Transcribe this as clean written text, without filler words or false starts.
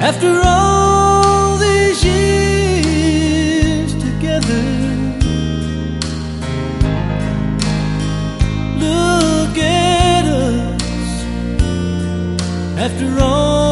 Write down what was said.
After all these years together, look at us. After all